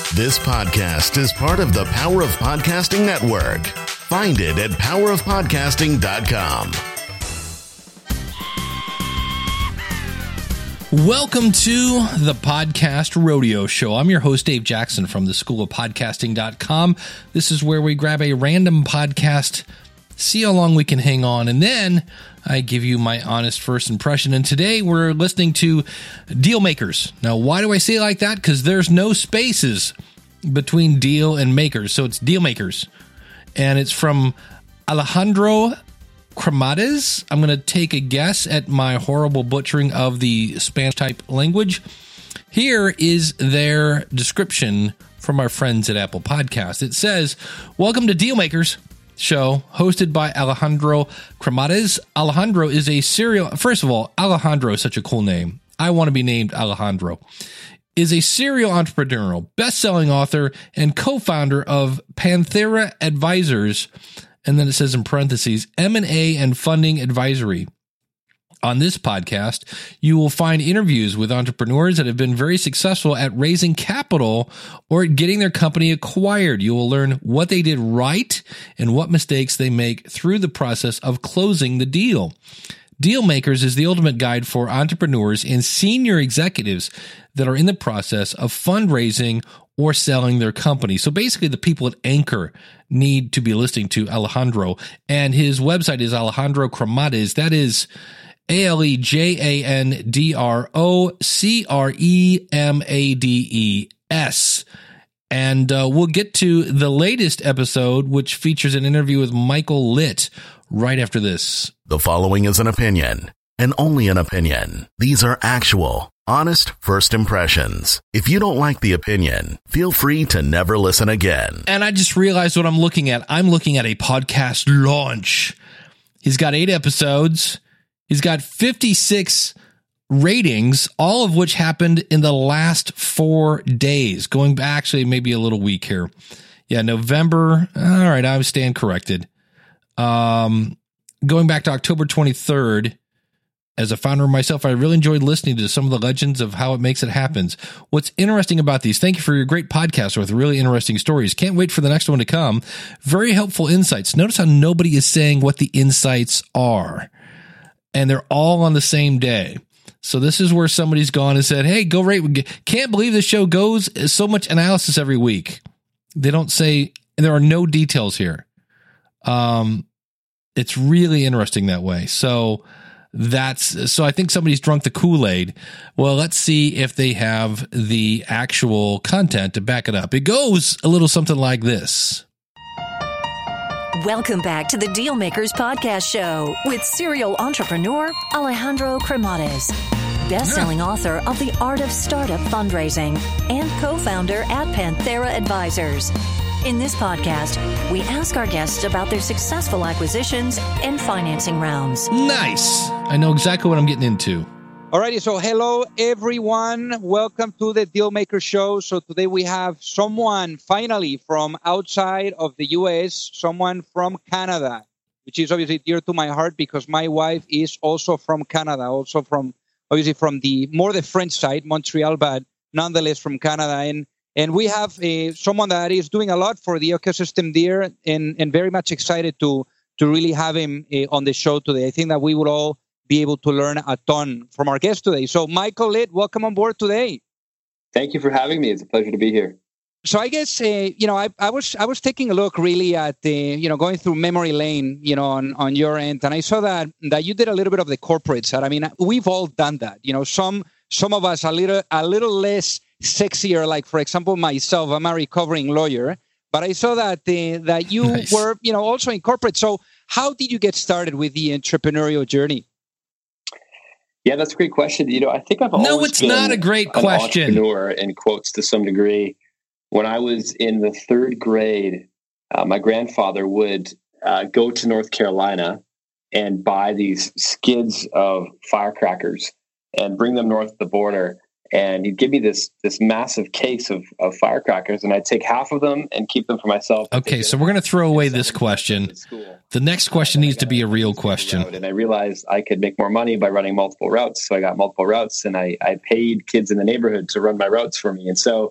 This podcast is part of the Power of Podcasting Network. Find it at powerofpodcasting.com. Welcome to the Podcast Rodeo Show. I'm your host, Dave Jackson from the School of Podcasting.com. This is where we grab a random podcast, see how long we can hang on, and then I give you my honest first impression. And today we're listening to Deal Makers. Now, why do I say it like that? Because there's no spaces between deal and makers. So it's Deal Makers. And it's from Alejandro Cremades. I'm going to take a guess at my horrible butchering of the Spanish type language. Here is their description from our friends at Apple Podcasts. It says, "Welcome to Deal Makers Show, hosted by Alejandro Cremades. Alejandro is a serial... First of all, Alejandro is such a cool name. I want to be named Alejandro. Is a serial entrepreneur, best-selling author, and co-founder of Panthera Advisors." And then it says in parentheses, M&A and funding advisory. On this podcast, you will find interviews with entrepreneurs that have been very successful at raising capital or at getting their company acquired. You will learn what they did right and what mistakes they make through the process of closing the deal. Deal Makers is the ultimate guide for entrepreneurs and senior executives that are in the process of fundraising or selling their company. So basically the people at Anchor need to be listening to Alejandro, and his website is Alejandro Cremades. That is ALEJANDROCREMADES. And we'll get to the latest episode, which features an interview with Michael Litt right after this. The following is an opinion, and only an opinion. These are actual, honest first impressions. If you don't like the opinion, feel free to never listen again. And I just realized what I'm looking at. I'm looking at a podcast launch. He's got 8 episodes. He's got 56 ratings, all of which happened in the last 4 days, going back actually maybe a little week here. Yeah, November. All right, I stand corrected. Going back to October 23rd, as a founder myself, I really enjoyed listening to some of the legends of how it makes it happen. What's interesting about these, thank you for your great podcast with really interesting stories. Can't wait for the next one to come. Very helpful insights. Notice how nobody is saying what the insights are, and they're all on the same day. So this is where somebody's gone and said, hey, go rate. Can't believe this show goes so much analysis every week. They don't say, and there are no details here. It's really interesting that way. So I think somebody's drunk the Kool-Aid. Well, let's see if they have the actual content to back it up. It goes a little something like this. Welcome back to the Deal Makers Podcast Show with serial entrepreneur Alejandro Cremades, best-selling author of The Art of Startup Fundraising and co-founder at Panthera Advisors. In this podcast, we ask our guests about their successful acquisitions and financing rounds. Nice. I know exactly what I'm getting into. Alrighty, so hello everyone. Welcome to the Deal Maker Show. So today we have someone finally from outside of the US, someone from Canada, which is obviously dear to my heart because my wife is also from Canada, also from obviously from the French side, Montreal, but nonetheless from Canada. And we have someone that is doing a lot for the ecosystem there, and very much excited to really have him on the show today. I think that we would all be able to learn a ton from our guest today. So Michael Litt, welcome on board today. Thank you for having me. It's a pleasure to be here. So I guess, I was taking a look really at, going through memory lane, on your end. And I saw that you did a little bit of the corporate side. I mean, we've all done that. Some of us a little less sexier, like, for example, myself, I'm a recovering lawyer. But I saw that you Nice. were, also in corporate. So how did you get started with the entrepreneurial journey? Yeah, that's a great question. I think I've always No, it's been not a great an question. entrepreneur, in quotes, to some degree. When I was in the 3rd grade, my grandfather would go to North Carolina and buy these skids of firecrackers and bring them north of the border. And he'd give me this massive case of firecrackers, and I'd take half of them and keep them for myself. Okay, so we're going to throw away this question. The next question needs to be a real question. And I realized I could make more money by running multiple routes. So I got multiple routes, and I paid kids in the neighborhood to run my routes for me. And so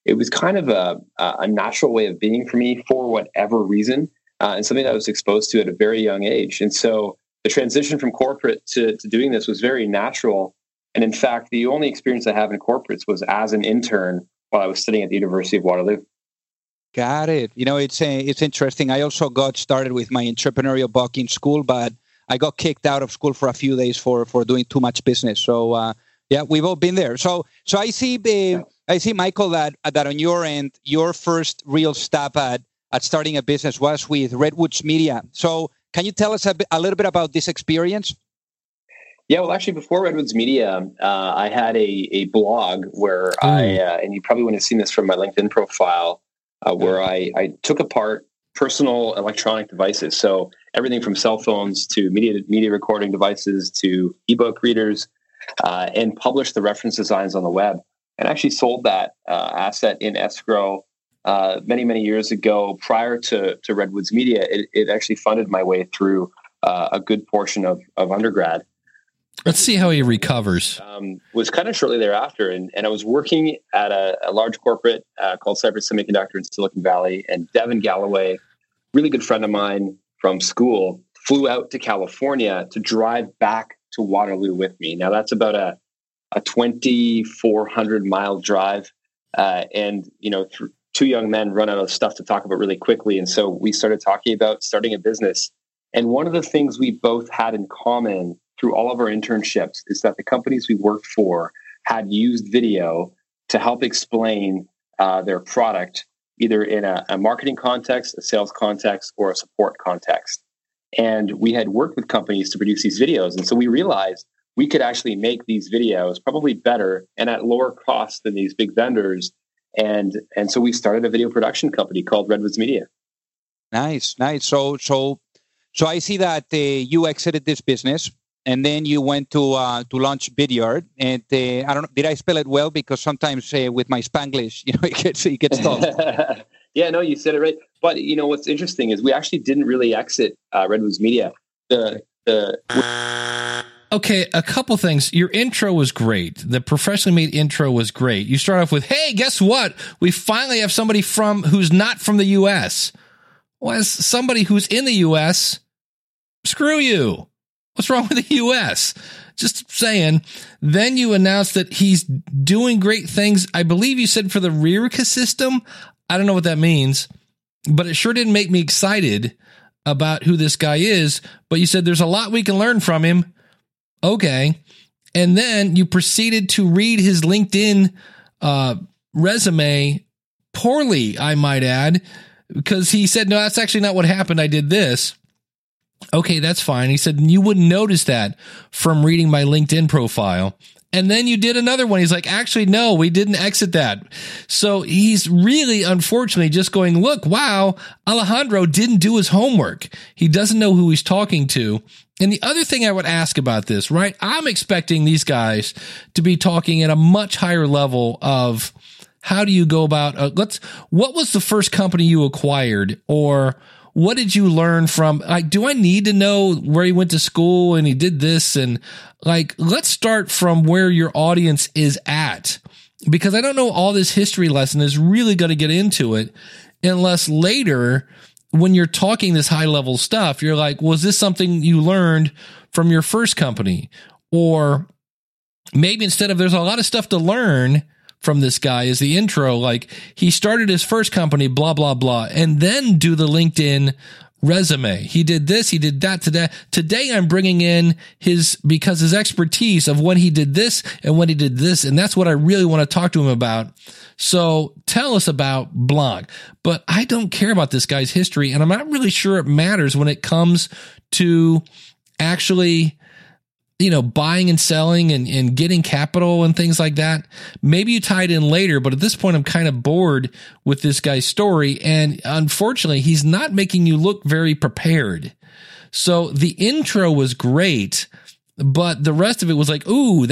it was kind of a natural way of being for me for whatever reason, and something that I was exposed to at a very young age. And so the transition from corporate to doing this was very natural. And in fact, the only experience I have in corporates was as an intern while I was studying at the University of Waterloo. Got it. It's interesting. I also got started with my entrepreneurial bug in school, but I got kicked out of school for a few days for doing too much business. So yeah, we've all been there. So I see, Michael, that on your end, your first real step at starting a business was with Redwoods Media. So can you tell us a little bit about this experience? Yeah, well, actually, before Redwoods Media, I had a blog where and you probably wouldn't have seen this from my LinkedIn profile, where I took apart personal electronic devices. So everything from cell phones to media recording devices to ebook readers, and published the reference designs on the web. And actually sold that asset in escrow many, many years ago. Prior to Redwoods Media, it actually funded my way through a good portion of undergrad. Let's see how he recovers. Was kind of shortly thereafter, and I was working at a large corporate called Cypress Semiconductor in Silicon Valley, and Devin Galloway, really good friend of mine from school, flew out to California to drive back to Waterloo with me. Now that's about a 2,400 mile drive, and two young men run out of stuff to talk about really quickly, and so we started talking about starting a business. And one of the things we both had in common through all of our internships is that the companies we worked for had used video to help explain their product, either in a marketing context, a sales context, or a support context. And we had worked with companies to produce these videos. And so we realized we could actually make these videos probably better and at lower cost than these big vendors. And so we started a video production company called Redwoods Media. Nice. So I see that you exited this business. And then you went to launch Vidyard, and I don't know, did I spell it well? Because sometimes with my Spanglish, it gets tough. Yeah, no, you said it right. But what's interesting is we actually didn't really exit Redwoods Media. Okay, a couple things. Your intro was great. The professionally made intro was great. You start off with, "Hey, guess what? We finally have somebody who's not from the U.S." Well, as somebody who's in the U.S., screw you. What's wrong with the U.S.? Just saying. Then you announced that he's doing great things. I believe you said for the Ririca system. I don't know what that means, but it sure didn't make me excited about who this guy is. But you said there's a lot we can learn from him. Okay. And then you proceeded to read his LinkedIn resume poorly, I might add, because he said, "No, that's actually not what happened. I did this." Okay, that's fine. He said, "You wouldn't notice that from reading my LinkedIn profile." And then you did another one. He's like, "Actually, no, we didn't exit that." So he's really, unfortunately, just going, "Look, wow, Alejandro didn't do his homework. He doesn't know who he's talking to." And the other thing I would ask about this, right? I'm expecting these guys to be talking at a much higher level of how do you go about, what was the first company you acquired, or what did you learn from, do I need to know where he went to school and he did this? And let's start from where your audience is at, because I don't know all this history lesson is really going to get into it unless later when you're talking this high level stuff, you're like, was this something you learned from your first company? Or maybe instead of there's a lot of stuff to learn from this guy is the intro, like he started his first company, blah, blah, blah, and then do the LinkedIn resume. He did this, he did that today. Today I'm bringing in his expertise of when he did this and when he did this. And that's what I really want to talk to him about. So tell us about Blanc. But I don't care about this guy's history, and I'm not really sure it matters when it comes to actually buying and selling and getting capital and things like that. Maybe you tie it in later, but at this point, I'm kind of bored with this guy's story. And unfortunately, he's not making you look very prepared. So the intro was great, but the rest of it was like,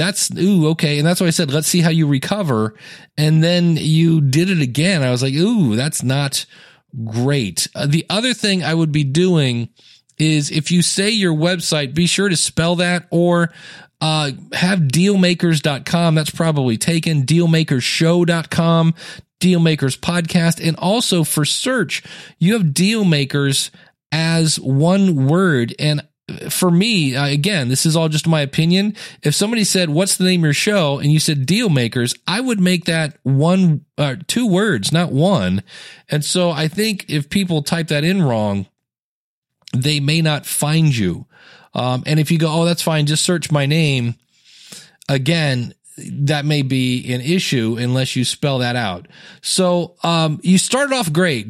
okay. And that's why I said, let's see how you recover. And then you did it again. I was like, that's not great. The other thing I would be doing is if you say your website, be sure to spell that, or have dealmakers.com. That's probably taken. Dealmakershow.com. Dealmakers Podcast. And also for search, you have Dealmakers as one word. And for me, again, this is all just my opinion. If somebody said, what's the name of your show? And you said Dealmakers, I would make that two words, not one. And so I think if people type that in wrong, they may not find you. And if you go, oh, that's fine, just search my name, again, that may be an issue unless you spell that out. So you started off great.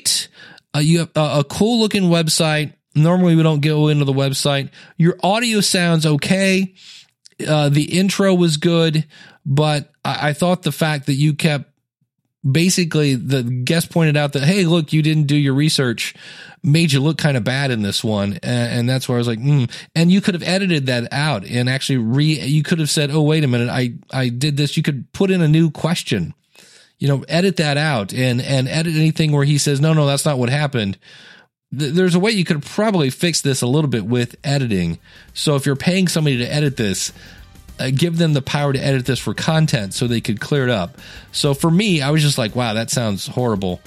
You have a cool looking website. Normally we don't go into the website. Your audio sounds okay. The intro was good, but I thought the fact that you kept basically, the guest pointed out that, hey, look, you didn't do your research, made you look kind of bad in this one. And that's where I was like, And you could have edited that out and actually you could have said, oh, wait a minute, I did this. You could put in a new question, edit that out and edit anything where he says, no, that's not what happened. There's a way you could probably fix this a little bit with editing. So if you're paying somebody to edit this, give them the power to edit this for content so they could clear it up. So for me, I was just like, wow, that sounds horrible.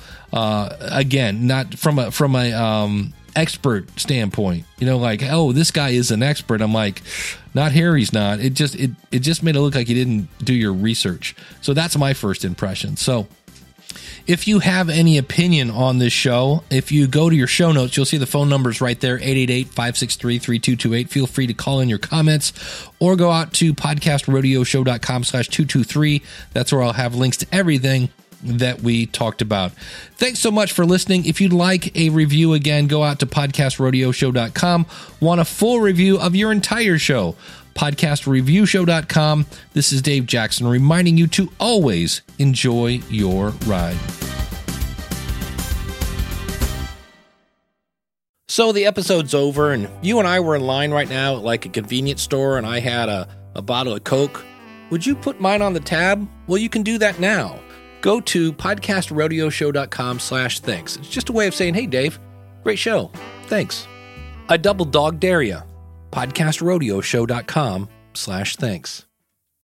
Again, not from a expert standpoint, like, oh, this guy is an expert. I'm like, not here. He's not. It just made it look like you didn't do your research. So that's my first impression. So if you have any opinion on this show, if you go to your show notes, you'll see the phone numbers right there, 888-563-3228. Feel free to call in your comments or go out to podcastradioshow.com/223. That's where I'll have links to everything that we talked about. Thanks so much for listening. If you'd like a review, again, go out to podcastradioshow.com. Want a full review of your entire show? podcastreviewshow.com. This is Dave Jackson reminding you to always enjoy your ride. So the episode's over, and you and I were in line right now at like a convenience store, and I had a bottle of Coke. Would you put mine on the tab? Well, you can do that now. Go to podcastradioshow.com/thanks. It's just a way of saying, hey, Dave, great show. Thanks. I double dog dare ya. podcastradioshow.com/thanks.